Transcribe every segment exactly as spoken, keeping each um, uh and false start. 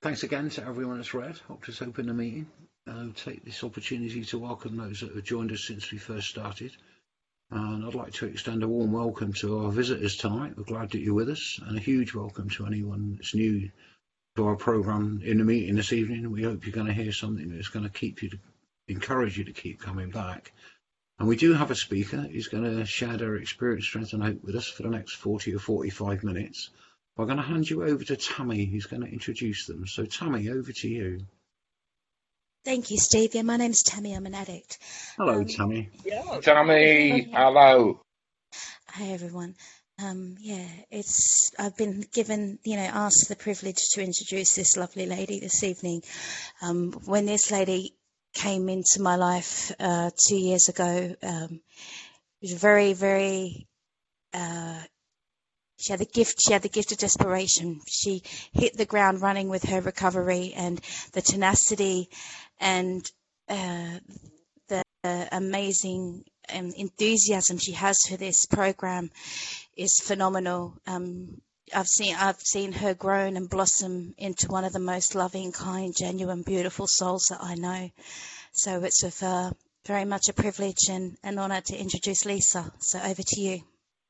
Thanks again to everyone that's read, helped us open the meeting. I'll take this opportunity to welcome those that have joined us since we first started. And I'd like to extend a warm welcome to our visitors tonight. We're glad that you're with us, and a huge welcome to anyone that's new to our programme in the meeting this evening. We hope you're going to hear something that's going to keep you, to encourage you to keep coming back. And we do have a speaker who's going to share their experience, strength and hope with us for the next forty or forty-five minutes. I'm going to hand you over to Tammy, who's going to introduce them. So Tammy, over to you. Thank you, Steve. Yeah, my name's Tammy. I'm an addict. Hello, um, Tammy. Yeah, Tammy, hello. Hi, everyone. Um, yeah, it's I've been given, you know, asked the privilege to introduce this lovely lady this evening. Um, when this lady came into my life uh, two years ago, um, it was very, very. Uh, she had the gift. She had the gift of desperation. She hit the ground running with her recovery, and the tenacity, and uh, the uh, amazing um, enthusiasm she has for this program is phenomenal. Um, I've seen I've seen her grown and blossom into one of the most loving, kind, genuine, beautiful souls that I know. So it's with uh, very much a privilege and an honour to introduce Lisa. So over to you.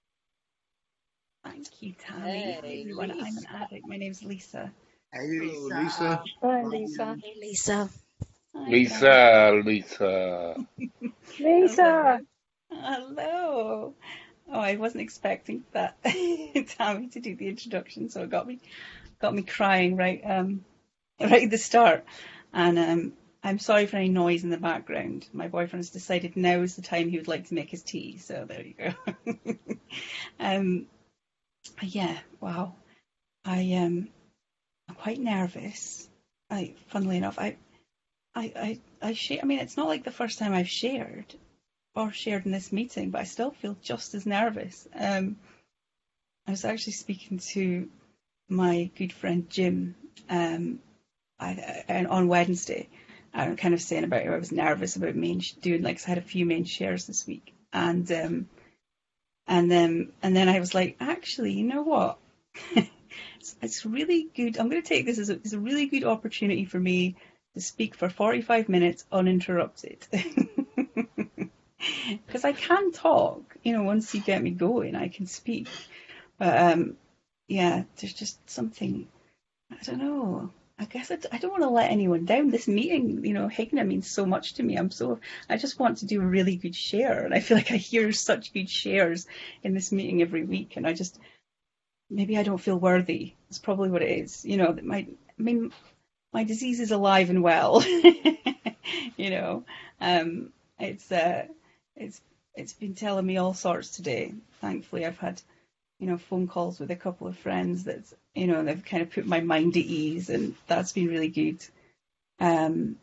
Thank you, Tammy. Hey, Hi, everyone. Lisa. I'm an addict. My name's Lisa. Hey, Lisa. Lisa. Hi, Lisa. Hey, Lisa. Hi, Lisa, Lisa. Lisa. Hello. Oh, I wasn't expecting that Tammy to do the introduction, so it got me got me crying right um right at the start. And um I'm sorry for any noise in the background. My boyfriend has decided now is the time he would like to make his tea, so there you go. um yeah, wow. I um I'm quite nervous. I funnily enough, I I I I share I mean it's not like the first time I've shared or shared in this meeting, but I still feel just as nervous. Um, I was actually speaking to my good friend Jim um, I, I, on Wednesday. I'm kind of saying about how I was nervous about main doing like 'cause I had a few main shares this week, and um, and then and then I was like, actually, you know what? it's, it's really good. I'm going to take this as a, as a really good opportunity for me to speak for forty-five minutes uninterrupted. Because I can talk, you know, once you get me going, I can speak. But um, yeah, there's just something, I don't know. I guess I, I don't want to let anyone down. This meeting, you know, Higna means so much to me. I'm so, I just want to do a really good share. And I feel like I hear such good shares in this meeting every week. And I just, maybe I don't feel worthy. That's probably what it is. You know, that my, I mean, my disease is alive and well. you know, um, it's, uh, It's it's been telling me all sorts today. Thankfully, I've had, you know, phone calls with a couple of friends that, you know, they've kind of put my mind at ease, and that's been really good. Um,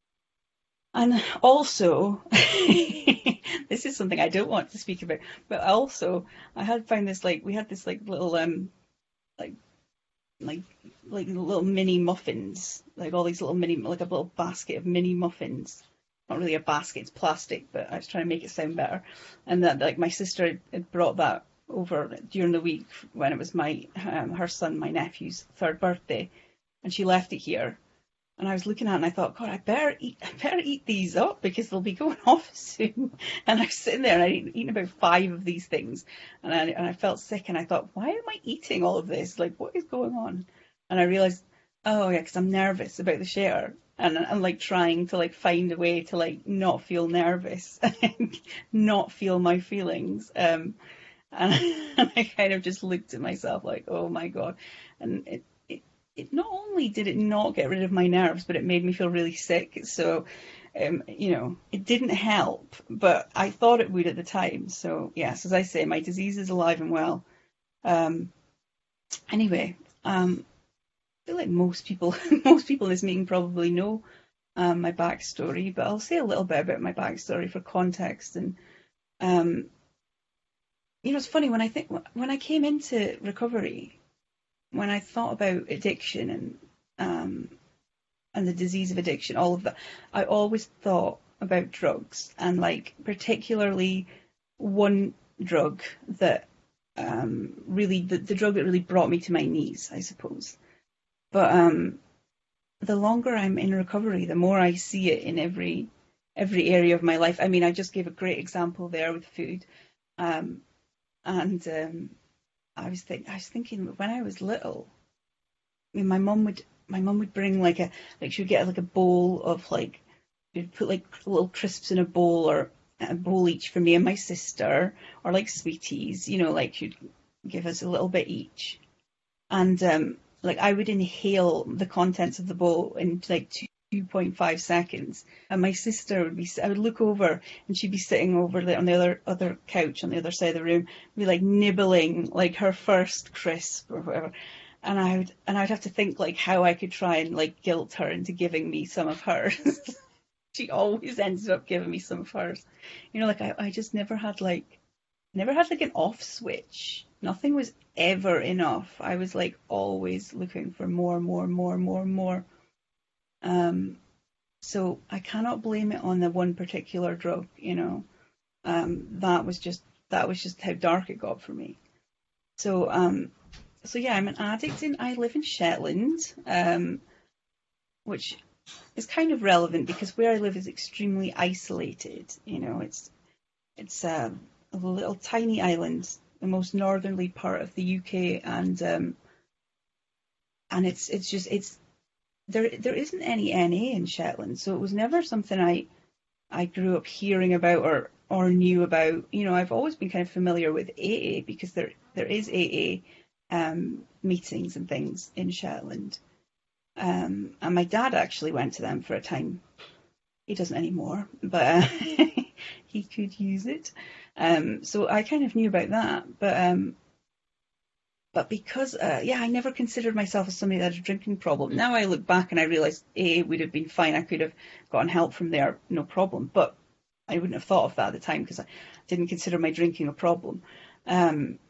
and also, this is something I don't want to speak about, but also I had found this like we had this like little um like like like little mini muffins, like all these little mini like a little basket of mini muffins. Not really a basket, it's plastic, but I was trying to make it sound better. And that, like, my sister had brought that over during the week when it was my um, her son, my nephew's third birthday, and she left it here. And I was looking at it and I thought, God, I better eat, I better eat these up because they'll be going off soon. And I was sitting there and I'd eaten about five of these things, and I and I felt sick, and I thought, why am I eating all of this? Like, what is going on? And I realised, oh yeah, because I'm nervous about the share. And I'm like trying to like find a way to like not feel nervous, not feel my feelings. Um, and, and I kind of just looked at myself like, oh my God. And it, it, it not only did it not get rid of my nerves, but it made me feel really sick. So, um, you know, it didn't help, but I thought it would at the time. So yes, as I say, my disease is alive and well. Um, anyway, um, I feel like most people, most people in this meeting probably know um, my backstory, but I'll say a little bit about my backstory for context. And um, you know, it's funny when I think when I came into recovery, when I thought about addiction and um, and the disease of addiction, all of that, I always thought about drugs, and like particularly one drug that um, really the, the drug that really brought me to my knees, I suppose. But um, the longer I'm in recovery, the more I see it in every every area of my life. I mean, I just gave a great example there with food, um, and um, I was think I was thinking when I was little, I mean, my mum would my mum would bring like a like she would get like a bowl of like she'd put like little crisps in a bowl, or a bowl each for me and my sister, or like sweeties, you know, like she'd give us a little bit each, and um, like I would inhale the contents of the bowl in like two. two point five seconds, and my sister would be I would look over and she'd be sitting over there on the other other couch on the other side of the room, be like nibbling like her first crisp or whatever, and I would and I'd have to think like how I could try and like guilt her into giving me some of hers. She always ended up giving me some of hers, you know, like I, I just never had like never had like an off switch. Nothing was ever enough. I was like always looking for more, more, more, more, more. Um, so I cannot blame it on the one particular drug, you know. Um, that was just that was just how dark it got for me. So um, so yeah, I'm an addict in I live in Shetland, um, which is kind of relevant because where I live is extremely isolated. You know, it's it's uh, a little tiny island, the most northerly part of the U K, and um, and it's it's just it's. There, there isn't any N A in Shetland, so it was never something I, I grew up hearing about or, or knew about. You know, I've always been kind of familiar with A A because there, there is A A um, meetings and things in Shetland, um, and my dad actually went to them for a time. He doesn't anymore, but uh, he could use it. Um, so I kind of knew about that, but. Um, But because, uh, yeah, I never considered myself as somebody that had a drinking problem. Now I look back and I realise, A, would have been fine. I could have gotten help from there, no problem. But I wouldn't have thought of that at the time because I didn't consider my drinking a problem. Um,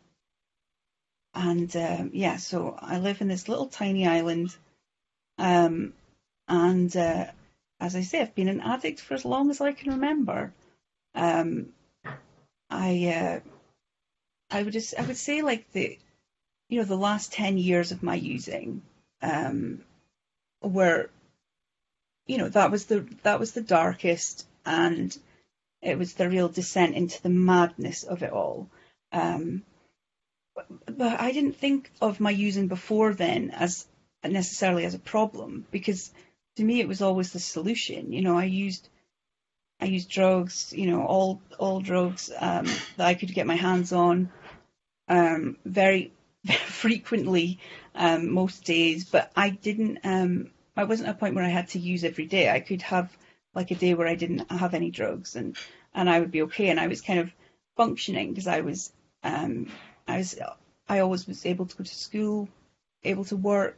and, um, yeah, so I live in this little tiny island. Um, and, uh, as I say, I've been an addict for as long as I can remember. Um, I, uh, I would just, I would say like the, you know, the last ten years of my using, um, were, you know, that was the, that was the darkest, and it was the real descent into the madness of it all. Um, but, but I didn't think of my using before then as necessarily as a problem, because to me it was always the solution. You know, I used, I used drugs, you know, all, all drugs, um, that I could get my hands on, um, very, frequently, um, most days, but I didn't, um, I wasn't at a point where I had to use every day. I could have like a day where I didn't have any drugs, and, and I would be okay. And I was kind of functioning because I was, um, I was, I always was able to go to school, able to work,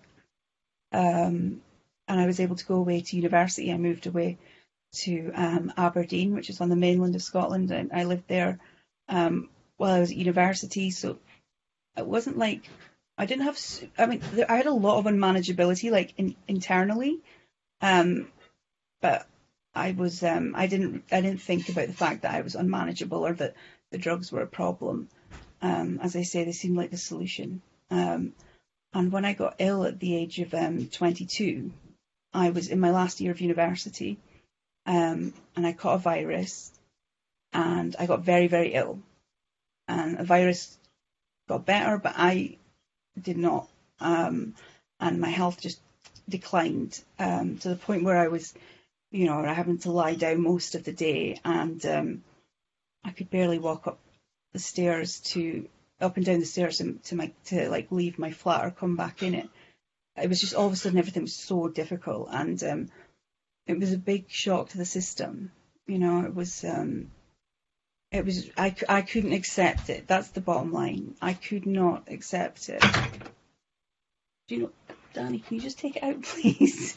um, and I was able to go away to university. I moved away to, um, Aberdeen, which is on the mainland of Scotland, and I lived there, um, while I was at university. So it wasn't like I didn't have. I mean, I had a lot of unmanageability, like in, internally, um, but I was. Um, I didn't. I didn't think about the fact that I was unmanageable or that the drugs were a problem. Um, as I say, they seemed like the solution. Um, and when I got ill at the age of um, twenty-two, I was in my last year of university, um, and I caught a virus, and I got very, very ill, and a virus got better, but I did not, um, and my health just declined, um, to the point where I was, you know, having to lie down most of the day, and um, I could barely walk up the stairs to up and down the stairs to, to my to like leave my flat or come back in it. It was just all of a sudden everything was so difficult, and um, it was a big shock to the system. You know, it was. Um, It was, I, I couldn't accept it. That's the bottom line. I could not accept it. Do you know, Danny, can you just take it out, please?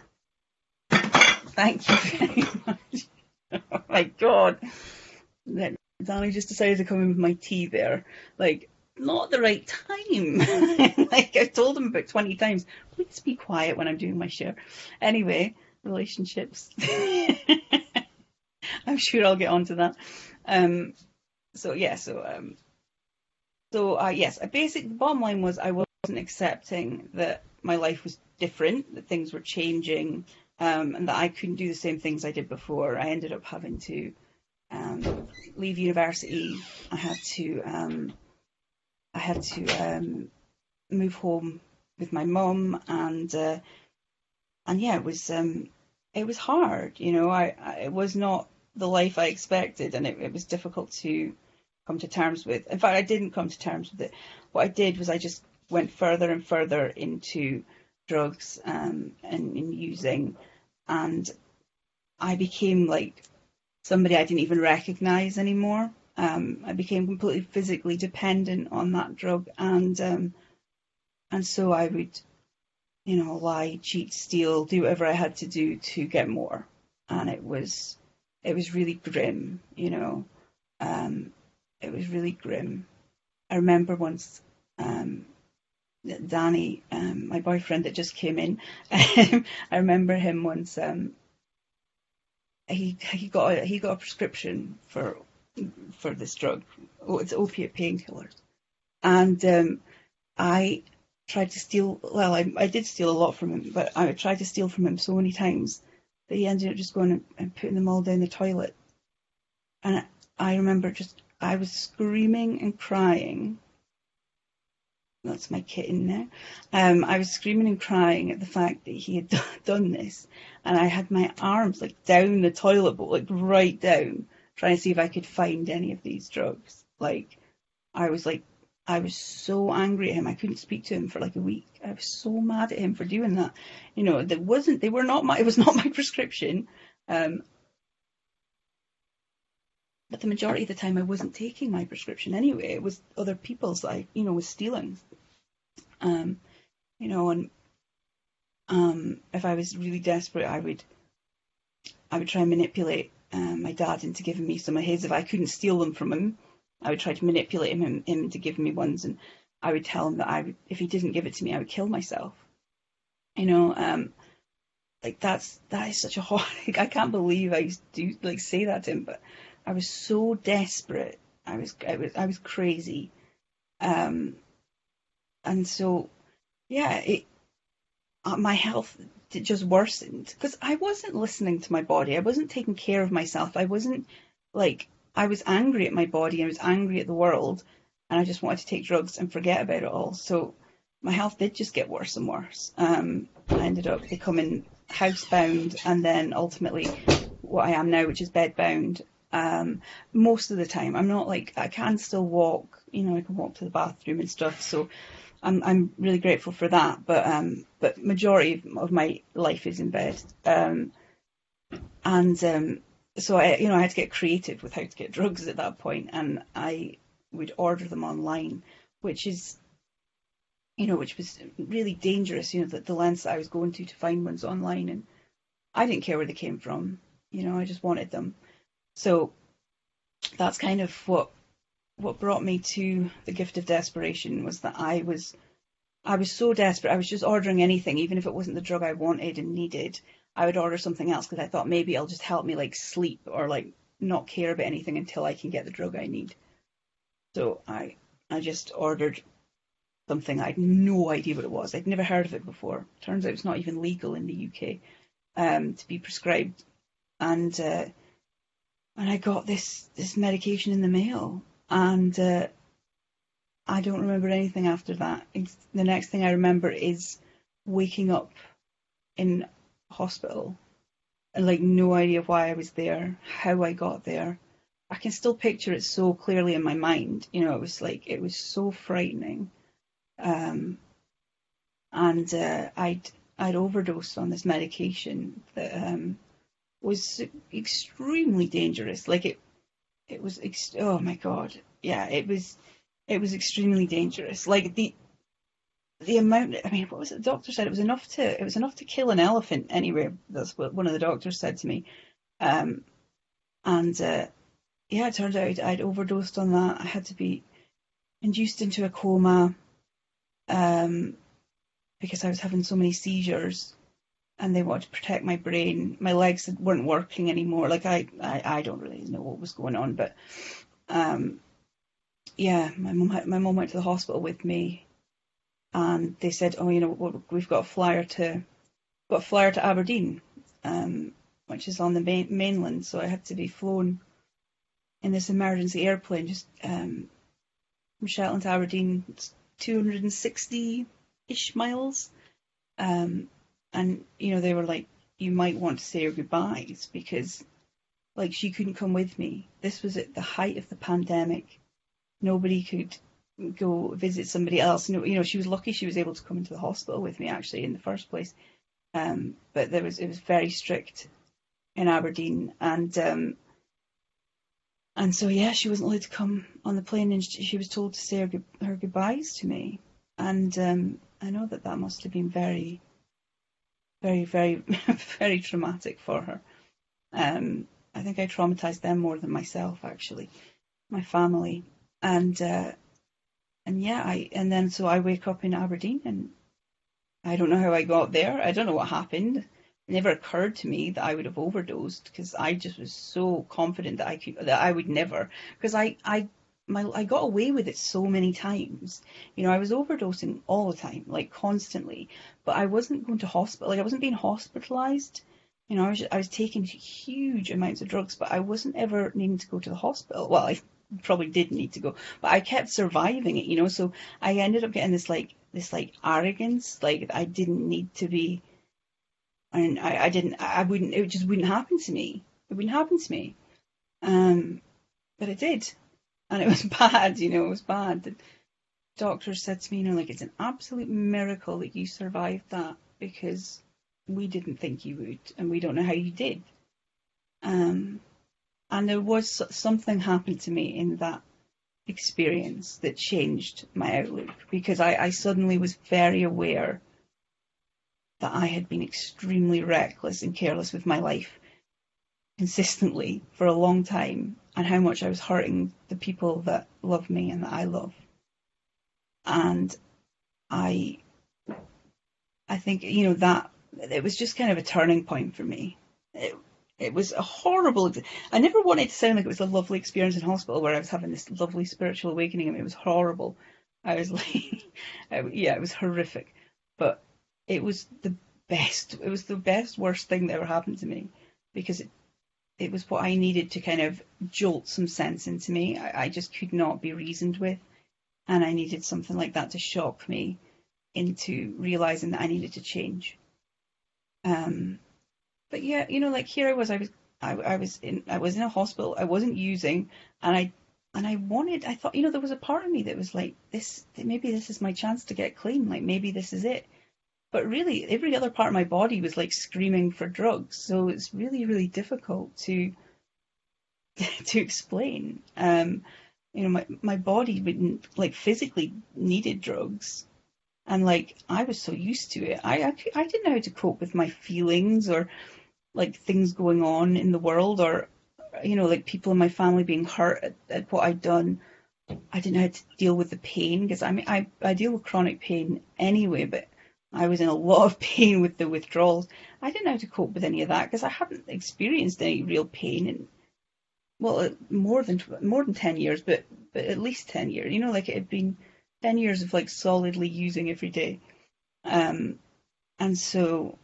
Thank you very much. Oh my God. Danny just decided to come in with my tea there. Like, not the right time. Like, I've told him about twenty times, please be quiet when I'm doing my share. Anyway, relationships. I'm sure I'll get onto that. Um, so yeah, so um, so uh, yes, a basic the bottom line was I wasn't accepting that my life was different, that things were changing, um, and that I couldn't do the same things I did before. I ended up having to um, leave university. I had to um, I had to um, move home with my mum, and uh, and yeah, it was um, it was hard. You know, I, I it was not the life I expected, and it, it was difficult to come to terms with. In fact, I didn't come to terms with it. What I did was I just went further and further into drugs um, and in using, and I became like somebody I didn't even recognize anymore. Um, I became completely physically dependent on that drug, and um, and so I would, you know, lie, cheat, steal, do whatever I had to do to get more, and it was it was really grim, you know. Um, it was really grim. I remember once um, Danny, um, my boyfriend that just came in, I remember him once. Um, he he got a, he got a prescription for for this drug. Oh, it's opiate painkillers, and um, I tried to steal. Well, I I did steal a lot from him, but I tried to steal from him so many times that he ended up just going and, and putting them all down the toilet. And I, I remember just I was screaming and crying. That's my kitten now. Um, I was screaming and crying at the fact that he had done this, and I had my arms like down the toilet bowl, like right down, trying to see if I could find any of these drugs. Like, I was like, I was so angry at him. I couldn't speak to him for like a week. I was so mad at him for doing that. You know, that wasn't. They were not my. It was not my prescription. Um, but the majority of the time, I wasn't taking my prescription anyway. It was other people's that I, you know, was stealing. Um, you know, and um, if I was really desperate, I would, I would try and manipulate um, my dad into giving me some of his. If I couldn't steal them from him, I would try to manipulate him, him, him to give me ones, and I would tell him that I would, if he didn't give it to me, I would kill myself. You know, um, like that's that is such a hard. Like, I can't believe I used to do, like say that to him, but I was so desperate. I was, I was, I was crazy. Um, and so, yeah, it, uh, my health just worsened because I wasn't listening to my body. I wasn't taking care of myself. I wasn't like, I was angry at my body. I was angry at the world, and I just wanted to take drugs and forget about it all. So my health did just get worse and worse. Um, I ended up becoming housebound, and then ultimately what I am now, which is bedbound. Um, most of the time, I'm not like, I can still walk, you know, I can walk to the bathroom and stuff. So I'm, I'm really grateful for that. But, um, but majority of my life is in bed. Um, and, um, so I, you know, I had to get creative with how to get drugs at that point, and I would order them online, which is, you know, which was really dangerous, you know, the, the lengths that I was going to to find ones online, and I didn't care where they came from, you know, I just wanted them. So that's kind of what what brought me to the gift of desperation, was that I was I was so desperate. I was just ordering anything, even if it wasn't the drug I wanted and needed. I would order something else because I thought maybe it'll just help me like sleep or like not care about anything until I can get the drug I need. So I I just ordered something I had no idea what it was. I'd never heard of it before. Turns out it's not even legal in the U K um, to be prescribed. And uh, and I got this this medication in the mail, and uh, I don't remember anything after that. It's, the next thing I remember is waking up in hospital and like no idea why I was there, how I got there. I can still picture it so clearly in my mind. You know, it was like, it was so frightening. Um, and uh, I'd I'd overdosed on this medication that um, was extremely dangerous. Like it, it was. Ex- oh my god, yeah, it was. It was extremely dangerous. Like the the amount. I mean, what was it? The doctor said it was enough to. It was enough to kill an elephant anyway. That's what one of the doctors said to me. Um, and uh, yeah, it turned out I'd overdosed on that. I had to be induced into a coma. Um, because I was having so many seizures, and they wanted to protect my brain. My legs weren't working anymore. Like I, I, I don't really know what was going on, but um, yeah, my mum, my mum went to the hospital with me, and they said, oh, you know, we've got a flyer to got a flyer to Aberdeen, um, which is on the main, mainland. So I had to be flown in this emergency airplane just um, from Shetland to Aberdeen. It's two hundred sixty-ish miles. Um, and, you know, they were like, you might want to say your goodbyes because, like, she couldn't come with me. This was at the height of the pandemic. Nobody could go visit somebody else. No, you know, she was lucky she was able to come into the hospital with me, actually, in the first place. Um, but there was it was very strict in Aberdeen. And um, and so, yeah, she wasn't allowed to come on the plane, and she, she was told to say her, her goodbyes to me. And um, I know that that must have been very, very, very, very traumatic for her. Um, I think I traumatized them more than myself, actually, my family. And uh, and yeah, I and then so I wake up in Aberdeen, and I don't know how I got there. I don't know what happened. It never occurred to me that I would have overdosed because I just was so confident that I could that I would never, because I I my I got away with it so many times. You know, I was overdosing all the time, like constantly, but I wasn't going to hospital. Like I wasn't being hospitalized. You know, I was I was taking huge amounts of drugs, but I wasn't ever needing to go to the hospital. Well, I probably did need to go, but I kept surviving it. You know, so I ended up getting this like this like arrogance, like I didn't need to be, and I, I didn't, I wouldn't, it just wouldn't happen to me. It wouldn't happen to me. Um, but it did, and it was bad. You know, it was bad. The doctor said to me, you know, like it's an absolute miracle that you survived that because we didn't think you would, and we don't know how you did. Um, and there was something happened to me in that experience that changed my outlook because I, I suddenly was very aware that I had been extremely reckless and careless with my life consistently for a long time, and how much I was hurting the people that love me and that I love. And I, I think, you know, that it was just kind of a turning point for me. It, it was a horrible, I never wanted to sound like it was a lovely experience in hospital where I was having this lovely spiritual awakening. I mean, it was horrible. I was like, yeah, it was horrific, but it was the best, it was the best, worst thing that ever happened to me because it, it was what I needed to kind of jolt some sense into me. I, I just could not be reasoned with, and I needed something like that to shock me into realizing that I needed to change. Um, but yeah, you know, like here I was, I was, I, I was in, I was in a hospital. I wasn't using, and I, and I wanted, I thought, you know, there was a part of me that was like, this, maybe this is my chance to get clean. Like maybe this is it. But really, every other part of my body was like screaming for drugs. So it's really, really difficult to, to explain. Um, you know, my, my body wouldn't, like physically needed drugs. And like, I was so used to it. I, I, I didn't know how to cope with my feelings or like things going on in the world or, you know, like people in my family being hurt at, at what I'd done. I didn't know how to deal with the pain because I mean, I, I deal with chronic pain anyway, but I was in a lot of pain with the withdrawals. I didn't know how to cope with any of that because I hadn't experienced any real pain in, well, more than, more than ten years, but, but at least ten years, you know, like it had been ten years of like solidly using every day. Um, and so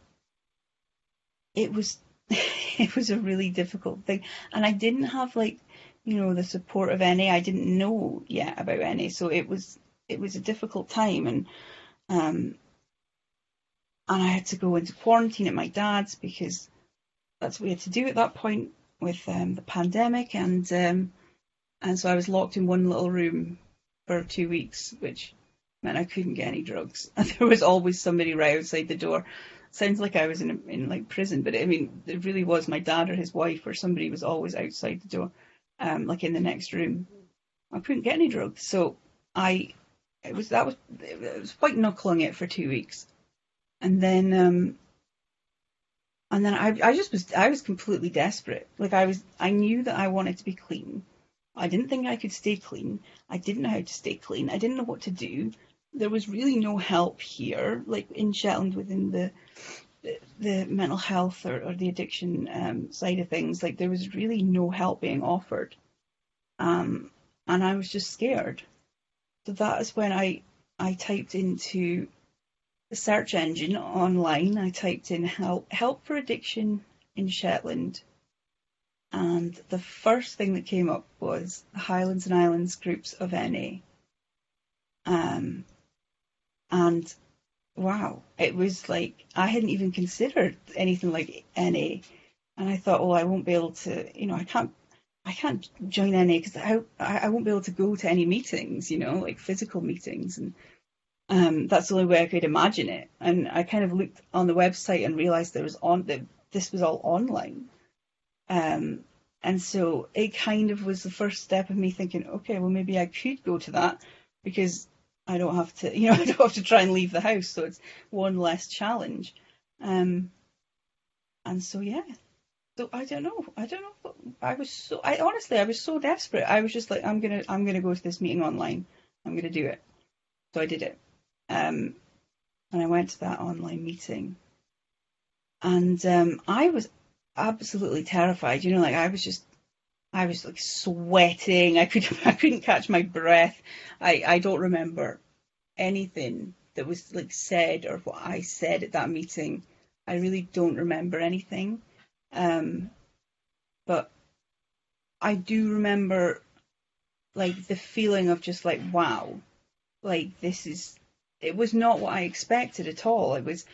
it was, it was a really difficult thing. And I didn't have like, you know, the support of N A. I didn't know yet about N A. So it was, it was a difficult time. And, um, and I had to go into quarantine at my dad's because that's what we had to do at that point with um, the pandemic. And, um, and so I was locked in one little room for two weeks, which meant I couldn't get any drugs. And there was always somebody right outside the door. Sounds like I was in in like prison, but I mean, it really was my dad or his wife or somebody was always outside the door, um, like in the next room. I couldn't get any drugs, so I, it was that was it was white knuckling it for two weeks, and then um, and then I I just was I was completely desperate. Like I was I knew that I wanted to be clean. I didn't think I could stay clean. I didn't know how to stay clean. I didn't know what to do. There was really no help here, like in Shetland within the the, the mental health or, or the addiction um, side of things. Like there was really no help being offered, um, and I was just scared. So that is when I I typed into the search engine online, I typed in help, help for addiction in Shetland. And the first thing that came up was the Highlands and Islands groups of N A. Um, and wow, it was like, I hadn't even considered anything like N A. And I thought, oh, I won't be able to, you know, I can't, I can't join N A because I, I won't be able to go to any meetings, you know, like physical meetings. And um, that's the only way I could imagine it. And I kind of looked on the website and realized there was on that this was all online. Um, and so it kind of was the first step of me thinking, okay, well, maybe I could go to that because I don't have to, you know, I don't have to try and leave the house. So it's one less challenge. Um, and so, yeah. So I don't know. I don't know. But I was so, I honestly, I was so desperate. I was just like, I'm going to, I'm going to go to this meeting online. I'm going to do it. So I did it. Um, and I went to that online meeting, and um, I was absolutely terrified. You know, like I was just, I was like sweating. I could, I couldn't catch my breath. I, I don't remember anything that was like said or what I said at that meeting. I really don't remember anything. Um, but I do remember like the feeling of just like, wow, like this is, it was not what I expected at all. It was,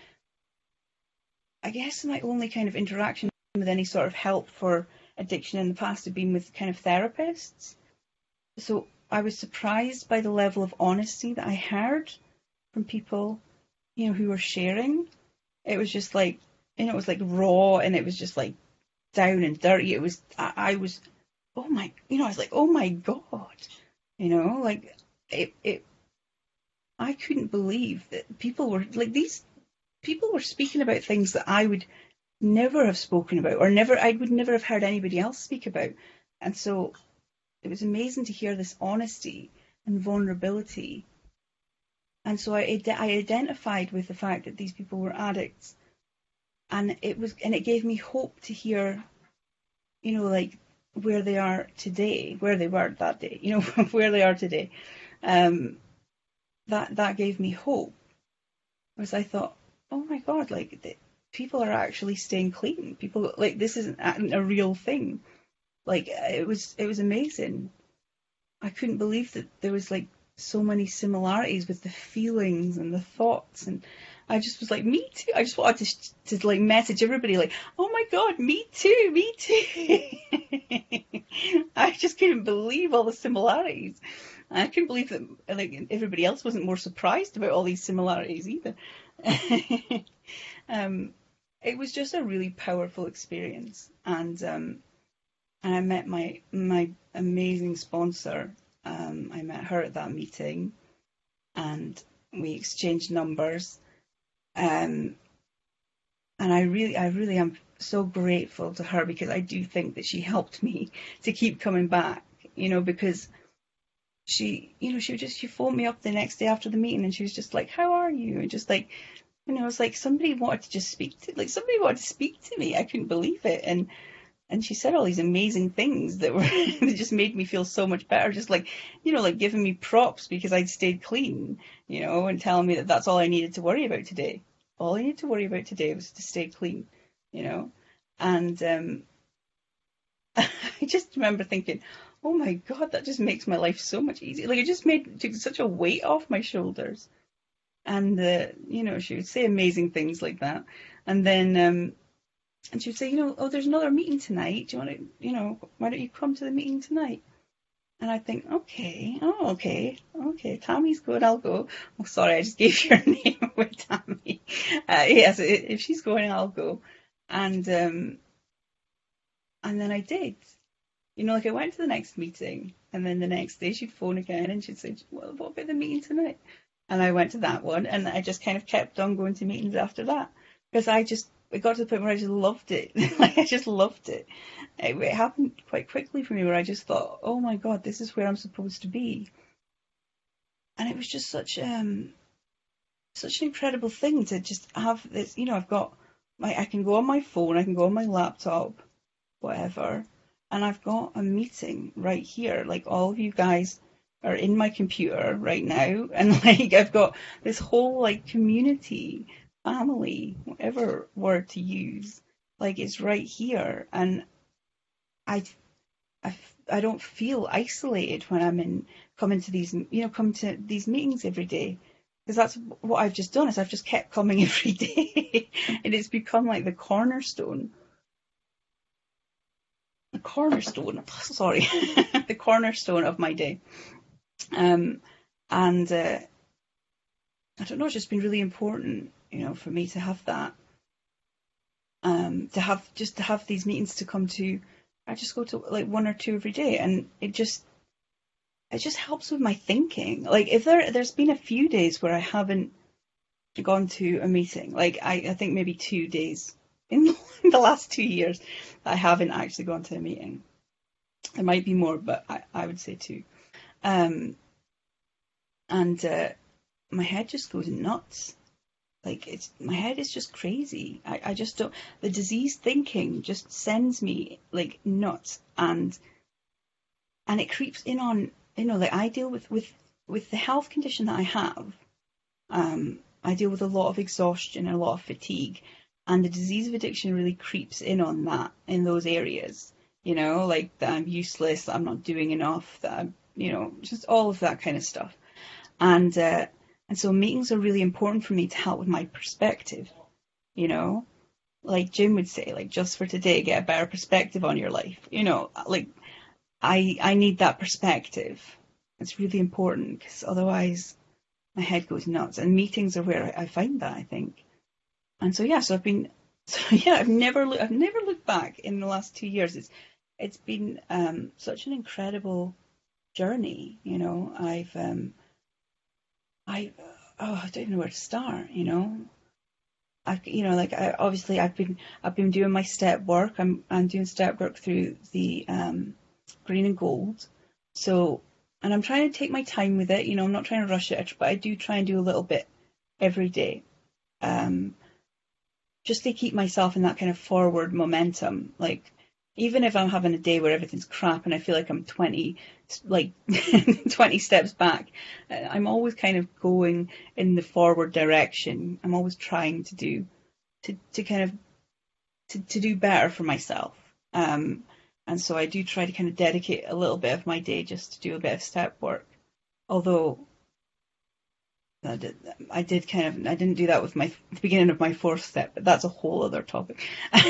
I guess my only kind of interaction with any sort of help for addiction in the past had been with kind of therapists. So I was surprised by the level of honesty that I heard from people, you know, who were sharing. It was just like, you know, it was like raw, and it was just like down and dirty. It was, I, I was, oh my, you know, I was like, oh my God, you know, like it, it, I couldn't believe that people were like, these people were speaking about things that I would never have spoken about, or never, I would never have heard anybody else speak about. And so it was amazing to hear this honesty and vulnerability. And so I, I identified with the fact that these people were addicts, and it was, and it gave me hope to hear, you know, like where they are today, where they were that day, you know, where they are today. Um, that that gave me hope, because I thought, oh my God, like the, people are actually staying clean. People, like, this isn't a real thing. Like it was, it was amazing. I couldn't believe that there was like so many similarities with the feelings and the thoughts, and I just was like, me too. I just wanted to, to like message everybody like, oh my God, me too, me too. I just couldn't believe all the similarities. I couldn't believe that like everybody else wasn't more surprised about all these similarities either. um, it was just a really powerful experience, and um, and I met my my amazing sponsor. Um, I met her at that meeting, and we exchanged numbers. Um, and I really, I really am so grateful to her, because I do think that she helped me to keep coming back, you know, because she, you know, she would just, she phoned me up the next day after the meeting, and she was just like, how are you? And just like, you know, it was like somebody wanted to just speak to, like somebody wanted to speak to me. I couldn't believe it. And, and she said all these amazing things that were, that just made me feel so much better. Just like, you know, like giving me props because I'd stayed clean, you know, and telling me that that's all I needed to worry about today. All I needed to worry about today was to stay clean, you know. And um, I just remember thinking, oh my God, that just makes my life so much easier. Like it just made, took such a weight off my shoulders. And, uh, you know, she would say amazing things like that. And then, um, and she would say, you know, oh, there's another meeting tonight. Do you want to, you know, why don't you come to the meeting tonight? And I think, okay, oh, okay, okay, Tammy's good, I'll go. Oh, sorry, I just gave you her name away, Tammy. Uh, yes, if she's going, I'll go. And um, and then I did. You know, like I went to the next meeting, and then the next day she'd phone again, and she'd say, well, what about the meeting tonight? And I went to that one, and I just kind of kept on going to meetings after that, because I just, it got to the point where I just loved it. Like I just loved it. it. It happened quite quickly for me, where I just thought, oh my God, this is where I'm supposed to be. And it was just such um such an incredible thing to just have this, you know, I've got my, I can go on my phone, I can go on my laptop, whatever, and I've got a meeting right here, like all of you guys are in my computer right now, and like I've got this whole like community, family, whatever word to use, like it's right here, and I, I, I don't feel isolated when I'm in coming to these, you know, come to these meetings every day, because that's what I've just done. Is I've just kept coming every day, and it's become like the cornerstone. The cornerstone, sorry, the cornerstone of my day. Um, and uh, I don't know, it's just been really important, you know, for me to have that, um, to have just to have these meetings to come to. I just go to like one or two every day, and it just it just helps with my thinking. Like if there there's been a few days where I haven't gone to a meeting, like I, I think maybe two days in the last two years that I haven't actually gone to a meeting. There might be more, but I, I would say two. Um, and uh, my head just goes nuts. Like it's my head is just crazy. I, I just don't. The disease thinking just sends me like nuts, and and it creeps in on, you know, like I deal with with with the health condition that I have. Um, I deal with a lot of exhaustion and a lot of fatigue, and the disease of addiction really creeps in on that in those areas. You know, like that I'm useless, that I'm not doing enough, that I'm, you know, just all of that kind of stuff. And uh, and so meetings are really important for me to help with my perspective. You know, like Jim would say, like just for today, get a better perspective on your life. You know, like I I need that perspective. It's really important, because otherwise my head goes nuts. And meetings are where I, I find that, I think. And so yeah, so I've been, so yeah, I've never look, I've never looked back in the last two years. It's it's been um, such an incredible journey. You know, I've um, I oh I don't even know where to start. You know, I you know like I obviously I've been I've been doing my step work. I'm I'm doing step work through the um, Green and Gold. So and I'm trying to take my time with it. You know, I'm not trying to rush it, but I do try and do a little bit every day. Um, just to keep myself in that kind of forward momentum. Like, even if I'm having a day where everything's crap and I feel like I'm twenty, like twenty steps back, I'm always kind of going in the forward direction. I'm always trying to do, to, to kind of, to, to do better for myself. Um, and so I do try to kind of dedicate a little bit of my day just to do a bit of step work. Although I did, I did kind of, I didn't do that with my, the beginning of my fourth step, but that's a whole other topic.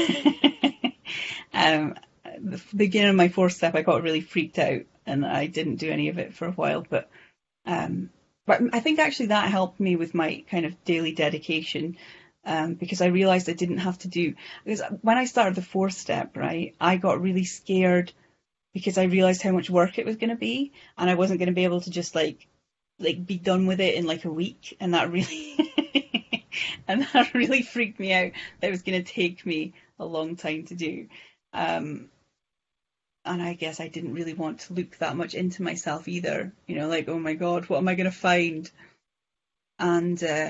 um, the beginning of my fourth step, I got really freaked out and I didn't do any of it for a while, but, um, but I think actually that helped me with my kind of daily dedication, um, because I realized I didn't have to do, because when I started the fourth step, right, I got really scared because I realized how much work it was going to be, and I wasn't going to be able to just like, like be done with it in like a week, and that really and that really freaked me out. That it was going to take me a long time to do, um, and I guess I didn't really want to look that much into myself either. You know, like, oh my god, what am I going to find? And uh,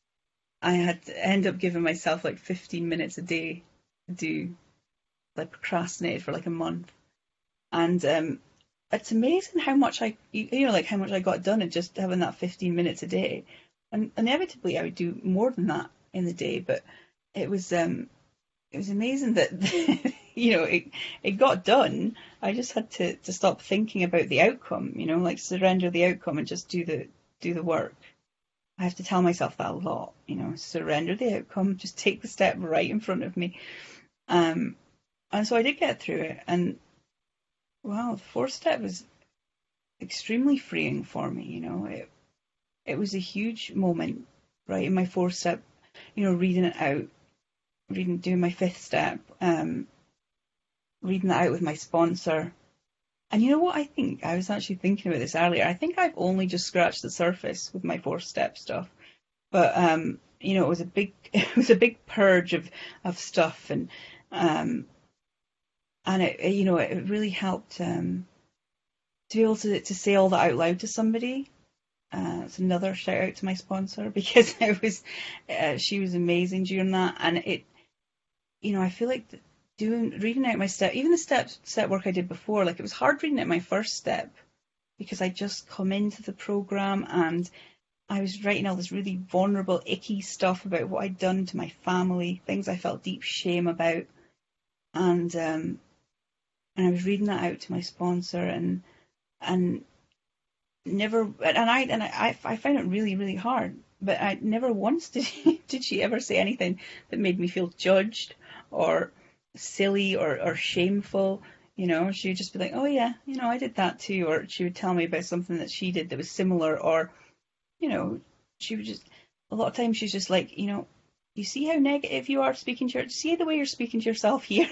I had to end up giving myself like fifteen minutes a day to do. I procrastinated for like a month, and um, it's amazing how much I, you know, like how much I got done in just having that fifteen minutes a day. And inevitably I would do more than that in the day, but it was, um, it was amazing that, you know, it, it got done. I just had to, to stop thinking about the outcome, you know, like surrender the outcome and just do the, do the work. I have to tell myself that a lot, you know, surrender the outcome, just take the step right in front of me. Um, and so I did get through it, and wow, the fourth step was extremely freeing for me, you know. It it was a huge moment, right, in my fourth step, you know, reading it out, reading, doing my fifth step, um, reading that out with my sponsor. And you know what I think? I was actually thinking about this earlier. I think I've only just scratched the surface with my fourth step stuff. But, um, you know, it was a big, it was a big purge of, of stuff, and, um, And it, you know, it really helped um, to be able to, to say all that out loud to somebody. Uh, it's another shout out to my sponsor, because it was, uh, she was amazing during that. And it, you know, I feel like doing, reading out my step, even the step, step work I did before, like it was hard reading out my first step, because I just come into the program and I was writing all this really vulnerable, icky stuff about what I'd done to my family, things I felt deep shame about. And um, and I was reading that out to my sponsor, and and never, and I and I, I found it really, really hard. But I never once did did she ever say anything that made me feel judged or silly or, or shameful. You know, she would just be like, oh yeah, you know, I did that too. Or she would tell me about something that she did that was similar. Or, you know, she would just, a lot of times she's just like, you know, you see how negative you are speaking to your, see the way you're speaking to yourself here,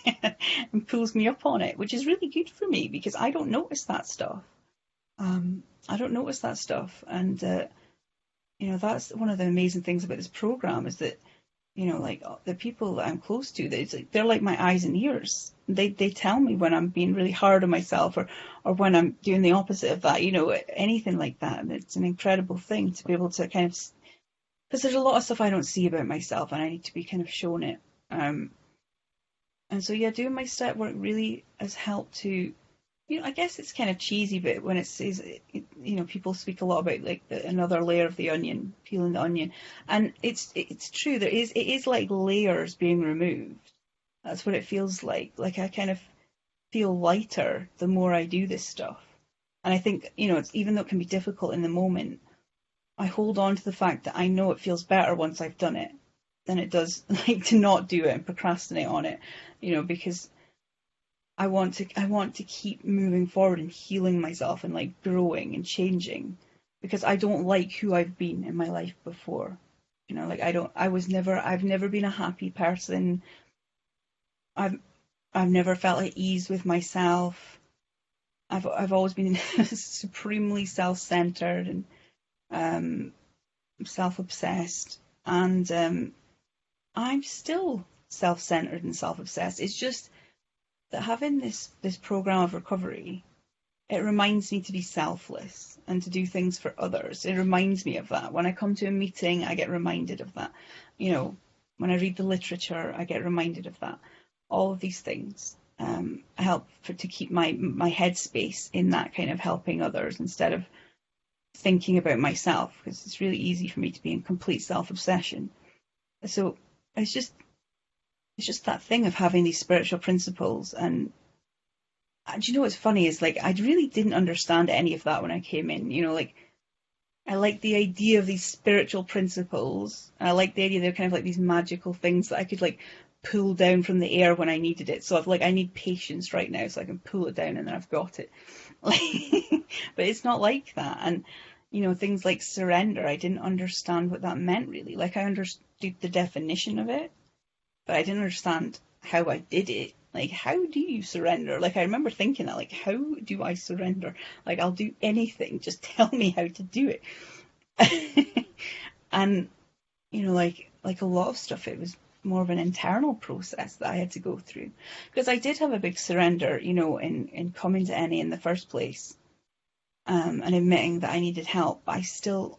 and pulls me up on it, which is really good for me because I don't notice that stuff. Um, I don't notice that stuff. And, uh, you know, that's one of the amazing things about this program is that, you know, like the people that I'm close to, they, like, they're like my eyes and ears. They they tell me when I'm being really hard on myself, or, or when I'm doing the opposite of that, you know, anything like that. And it's an incredible thing to be able to kind of, because there's a lot of stuff I don't see about myself and I need to be kind of shown it. Um, and so, yeah, doing my step work really has helped to, you know, I guess it's kind of cheesy, but when it says, you know, people speak a lot about like the, another layer of the onion, peeling the onion, and it's it's true. There is it is like layers being removed. That's what it feels like. Like I kind of feel lighter the more I do this stuff, and I think, you know, it's, even though it can be difficult in the moment, I hold on to the fact that I know it feels better once I've done it than it does like to not do it and procrastinate on it, you know, because I want to I want to keep moving forward and healing myself and like growing and changing, because I don't like who I've been in my life before. You know, like I don't I was never I've never been a happy person. I've I've never felt at ease with myself. I've I've always been supremely self-centered and um, self-obsessed, and um, I'm still self-centered and self-obsessed. It's just that having this, this program of recovery, it reminds me to be selfless and to do things for others. It reminds me of that. When I come to a meeting, I get reminded of that. You know, when I read the literature, I get reminded of that. All of these things um, help for, to keep my, my headspace in that kind of helping others instead of thinking about myself, because it's really easy for me to be in complete self-obsession. So it's just, it's just that thing of having these spiritual principles. And, and you know what's funny is, like, I really didn't understand any of that when I came in. You know, like, I like the idea of these spiritual principles, and I like the idea they're kind of like these magical things that I could like pull down from the air when I needed it. So I've like I need patience right now, so I can pull it down and then I've got it. Like, but it's not like that. And you know, things like surrender, I didn't understand what that meant really. Like, I understood the definition of it, but I didn't understand how I did it. Like, how do you surrender? Like, I remember thinking that, like, how do I surrender? Like, I'll do anything. Just tell me how to do it. And, you know, like, like a lot of stuff, it was more of an internal process that I had to go through. Because I did have a big surrender, you know, in, in coming to N A in the first place, um, and admitting that I needed help. I still,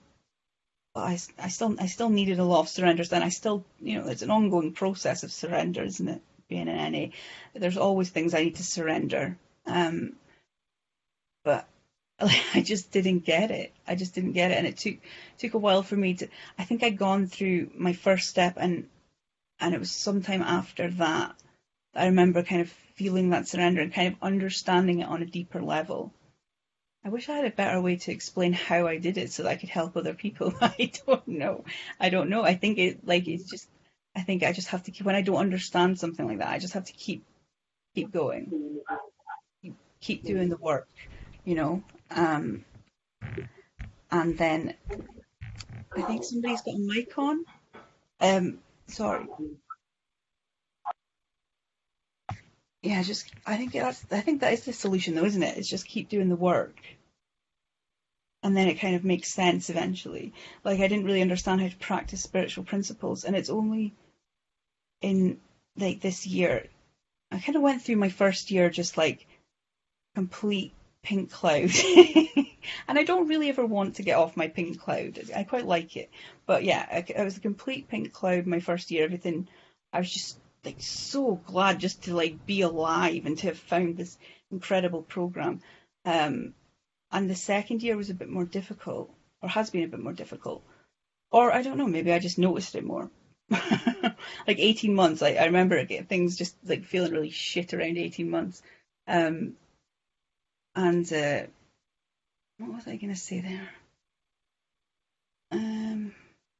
I, I still, I still needed a lot of surrenders. And I still, you know, it's an ongoing process of surrender, isn't it? Being in N A, there's always things I need to surrender. Um, but I just didn't get it. I just didn't get it. And it took, took a while for me to, I think I'd gone through my first step, and, and it was sometime after that, I remember kind of feeling that surrender and kind of understanding it on a deeper level. I wish I had a better way to explain how I did it so that I could help other people. I don't know. I don't know. I think it, like, it's just, I think I just have to keep, when I don't understand something like that, I just have to keep, keep going, keep, keep doing the work, you know. Um, and then I think somebody's got a mic on. Um, sorry. Yeah, just, I think that's, I think that is the solution though, isn't it? It's just keep doing the work. And then it kind of makes sense eventually. Like, I didn't really understand how to practice spiritual principles. And it's only in, like, this year, I kind of went through my first year just, like, complete pink cloud. And I don't really ever want to get off my pink cloud. I quite like it. But, yeah, I, I was a complete pink cloud my first year. Everything, I was just, like, so glad just to, like, be alive and to have found this incredible program. Um and the second year was a bit more difficult, or has been a bit more difficult. Or I don't know, maybe I just noticed it more. Like eighteen months, I, I remember getting things just like feeling really shit around eighteen months. Um, and uh, what was I going to say there? Um,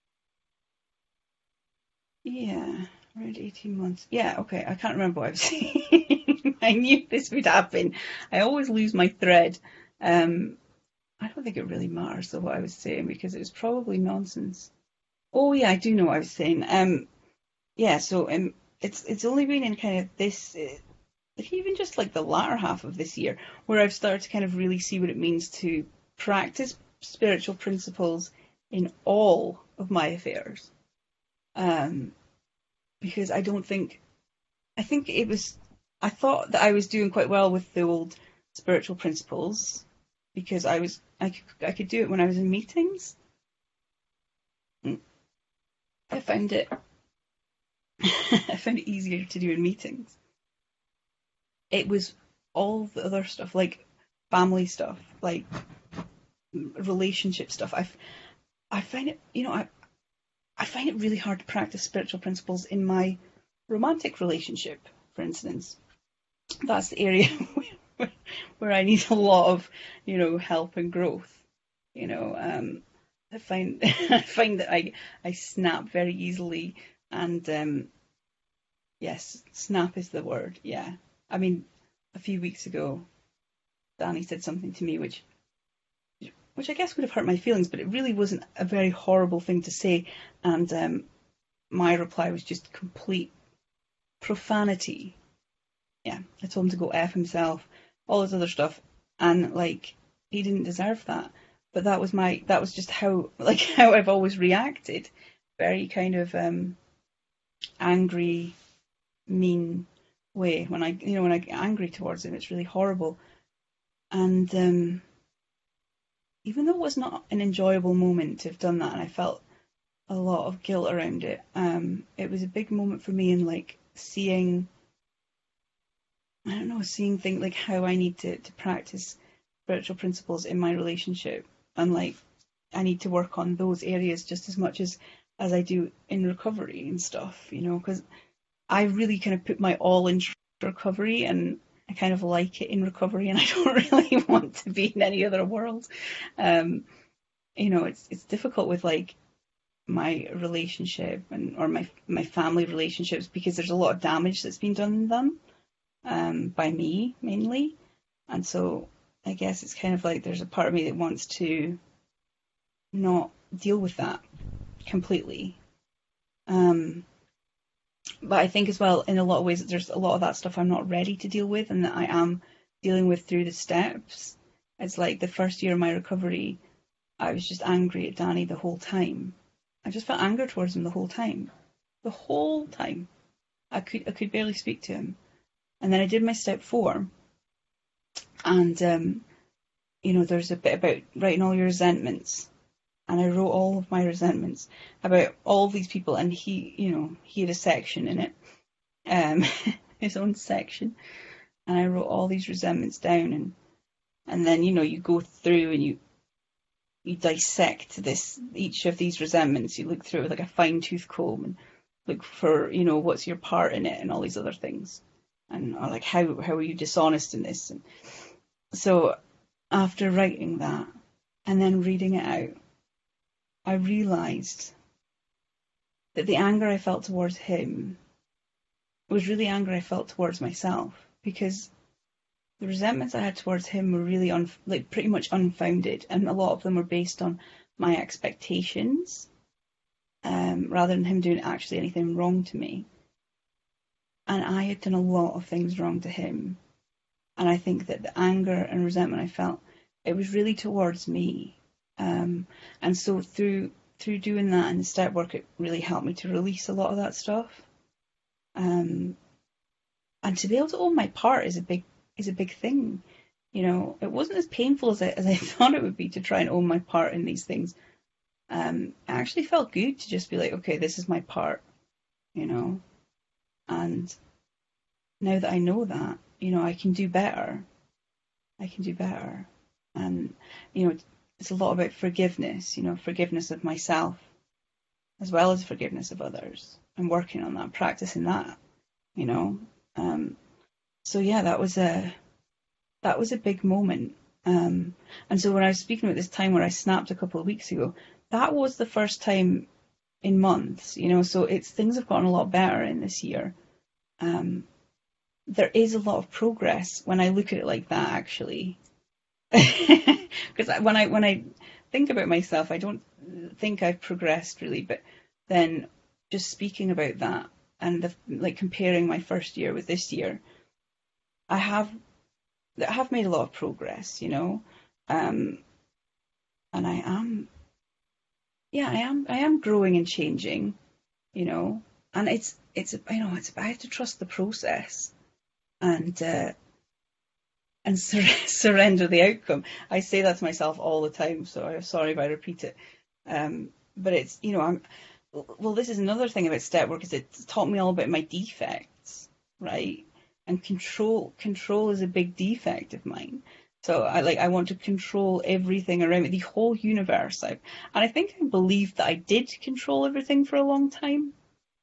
yeah, around eighteen months. Yeah, okay, I can't remember what I was saying. I knew this would happen. I always lose my thread. Um, I don't think it really matters though what I was saying because it was probably nonsense. Oh yeah, I do know what I was saying. Um, yeah, so um, it's it's only been in kind of this, uh, like even just like the latter half of this year, where I've started to kind of really see what it means to practice spiritual principles in all of my affairs. Um, because I don't think, I think it was, I thought that I was doing quite well with the old spiritual principles because I was, I could, I could do it when I was in meetings. I found it, I found it easier to do in meetings. It was all the other stuff, like family stuff, like relationship stuff. I, I find it, you know, I, I find it really hard to practice spiritual principles in my romantic relationship, for instance. That's the area where, where I need a lot of, you know, help and growth. You know, um, I find I find that I I snap very easily, and um, yes, snap is the word. Yeah, I mean, a few weeks ago, Danny said something to me which which I guess would have hurt my feelings, but it really wasn't a very horrible thing to say. And um, my reply was just complete profanity. Yeah, I told him to go F himself, all this other stuff, and like he didn't deserve that. But that was my, that was just how, like how I've always reacted, very kind of um, angry, mean way. When I, you know, when I get angry towards him, it's really horrible. And um, even though it was not an enjoyable moment to have done that, and I felt a lot of guilt around it, um, it was a big moment for me in like seeing, I don't know, seeing things like how I need to, to practice spiritual principles in my relationship, and like I need to work on those areas just as much as as I do in recovery and stuff, you know, because I really kind of put my all into recovery, and I kind of like it in recovery, and I don't really want to be in any other world. Um, you know, it's it's difficult with like my relationship and or my my family relationships because there's a lot of damage that's been done in them, um, by me mainly, and so I guess it's kind of like there's a part of me that wants to not deal with that completely. Um, but I think as well, in a lot of ways, there's a lot of that stuff I'm not ready to deal with, and that I am dealing with through the steps. It's like the first year of my recovery, I was just angry at Danny the whole time. I just felt anger towards him the whole time. The whole time. I could I could barely speak to him. And then I did my step four, and um, you know, there's a bit about writing all your resentments, and I wrote all of my resentments about all of these people, and he, you know, he had a section in it, um, his own section, and I wrote all these resentments down, and and then, you know, you go through and you you dissect this each of these resentments. You look through it with like a fine tooth comb and look for, you know, what's your part in it and all these other things, and or like how how are you dishonest in this. And so after writing that and then reading it out, I realised that the anger I felt towards him was really anger I felt towards myself, because the resentments I had towards him were really un- like pretty much unfounded, and a lot of them were based on my expectations, um, rather than him doing actually anything wrong to me. And I had done a lot of things wrong to him, and I think that the anger and resentment I felt, it was really towards me. Um, and so through through doing that and the step work, it really helped me to release a lot of that stuff. Um, and to be able to own my part is a big is a big thing. You know, it wasn't as painful as I, as I thought it would be to try and own my part in these things. Um, it actually felt good to just be like, okay, this is my part, you know. And now that I know that, you know, I can do better. I can do better. And, you know, it's a lot about forgiveness, you know, forgiveness of myself as well as forgiveness of others, and working on that, practicing that, you know. Um, so yeah, that was a that was a big moment. Um, and so when I was speaking about this time where I snapped a couple of weeks ago, that was the first time in months, you know. So it's things have gotten a lot better in this year. Um, there is a lot of progress when I look at it like that, actually. Because when I when I think about myself, I don't think I've progressed really. But then just speaking about that and the, like comparing my first year with this year, I have I have made a lot of progress, you know, um, and I am yeah I am I am growing and changing, you know, and it's it's you know it's I have to trust the process and. Uh, and sur- surrender the outcome. I say that to myself all the time, so I'm sorry if I repeat it. Um, but it's, you know, I'm, well, this is another thing about step work, is it's taught me all about my defects, right? And control, control is a big defect of mine. So I like, I want to control everything around me, the whole universe. I, and I think I believed that I did control everything for a long time.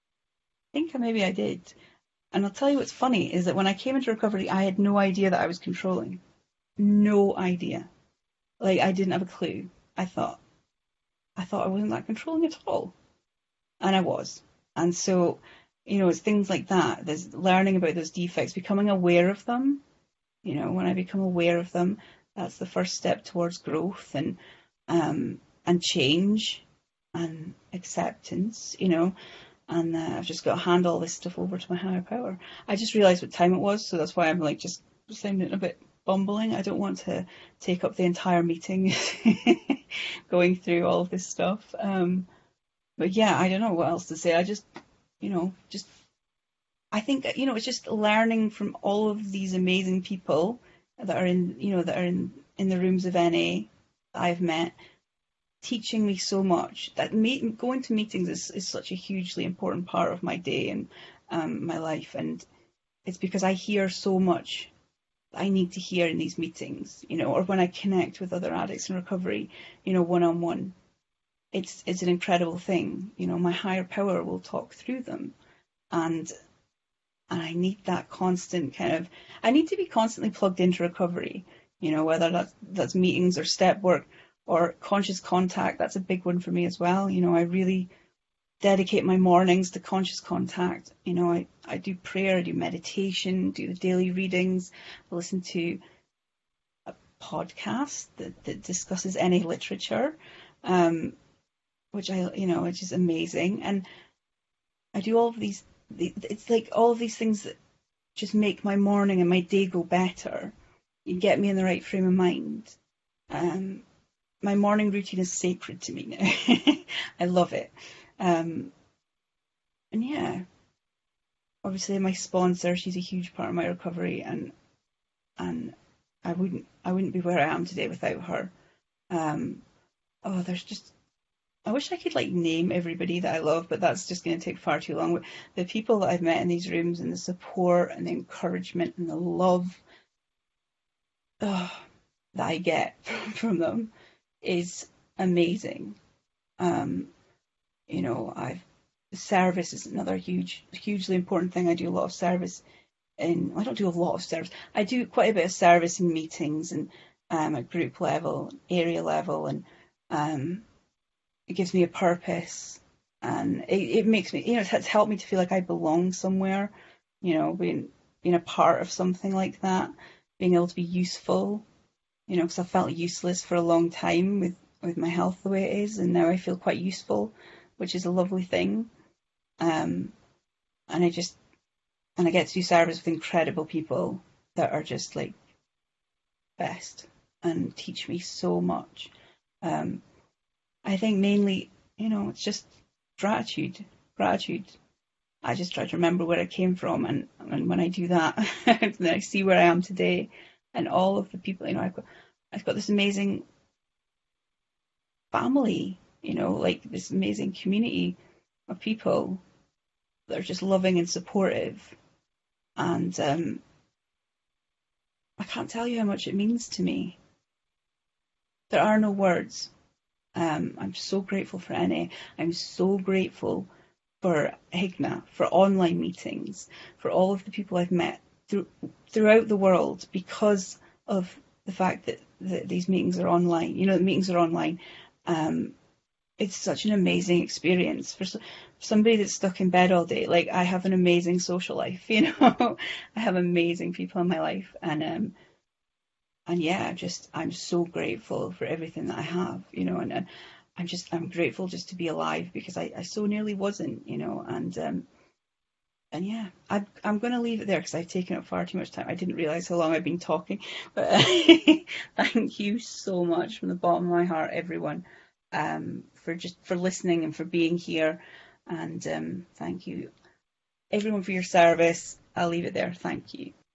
I think maybe I did. And I'll tell you what's funny is that when I came into recovery, I had no idea that I was controlling. No idea. Like, I didn't have a clue. I thought, I thought I wasn't that controlling at all. And I was. And so, you know, it's things like that. There's learning about those defects, becoming aware of them. You know, when I become aware of them, that's the first step towards growth and, um, and change and acceptance, you know. And uh, I've just got to hand all this stuff over to my higher power. I just realised what time it was, so that's why I'm like just sounding a bit bumbling. I don't want to take up the entire meeting going through all of this stuff. Um, but yeah, I don't know what else to say. I just, you know, just I think, you know, it's just learning from all of these amazing people that are in, you know, that are in, in the rooms of N A that I've met, teaching me so much. That meet, going to meetings is, is such a hugely important part of my day and um, my life. And it's because I hear so much that I need to hear in these meetings, you know, or when I connect with other addicts in recovery, you know, one-on-one. It's, it's an incredible thing. You know, my higher power will talk through them. And And I need that constant kind of, I need to be constantly plugged into recovery, you know, whether that's, that's meetings or step work or conscious contact. That's a big one for me as well. You know, I really dedicate my mornings to conscious contact. You know, I, I do prayer, I do meditation, do the daily readings, I listen to a podcast that, that discusses N A literature, um, which I, you know, which is amazing. And I do all of these, it's like all of these things that just make my morning and my day go better. You get me in the right frame of mind. Um, my morning routine is sacred to me now. I love it. Um, and yeah, obviously my sponsor, she's a huge part of my recovery, and and I wouldn't I wouldn't be where I am today without her. Um, oh, there's just I wish I could like name everybody that I love, but that's just going to take far too long. The people that I've met in these rooms and the support and the encouragement and the love oh, that I get from them is amazing. Um, you know, I've service is another huge, hugely important thing. I do a lot of service in. I don't do a lot of service. I do quite a bit of service in meetings and um, at group level, area level, and um, it gives me a purpose, and it, it makes me, you know, it's helped me to feel like I belong somewhere. You know, being being a part of something like that, being able to be useful. You know, because I felt useless for a long time with with my health the way it is, and now I feel quite useful, which is a lovely thing. Um, and I just and I get to do service with incredible people that are just like best and teach me so much. Um, I think mainly, you know, it's just gratitude, gratitude. I just try to remember where I came from, and, and when I do that, then I see where I am today, and all of the people, you know, I've got, I've got this amazing family, you know, like this amazing community of people that are just loving and supportive, and um, I can't tell you how much it means to me. there are no words. Um, I'm so grateful for Enne. I'm so grateful for Higna, for online meetings, for all of the people I've met through, throughout the world because of the fact that, that these meetings are online. You know, the meetings are online. Um, it's such an amazing experience for, so, for somebody that's stuck in bed all day. Like, I have an amazing social life, you know. I have amazing people in my life, and um, and yeah, just I'm so grateful for everything that I have, you know, and, and I'm just I'm grateful just to be alive because I, I so nearly wasn't, you know, and um, and yeah, I, I'm going to leave it there because I've taken up far too much time. I didn't realise how long I've been talking, but thank you so much from the bottom of my heart, everyone, um, for just for listening and for being here, and um, thank you, everyone, for your service. I'll leave it there. Thank you.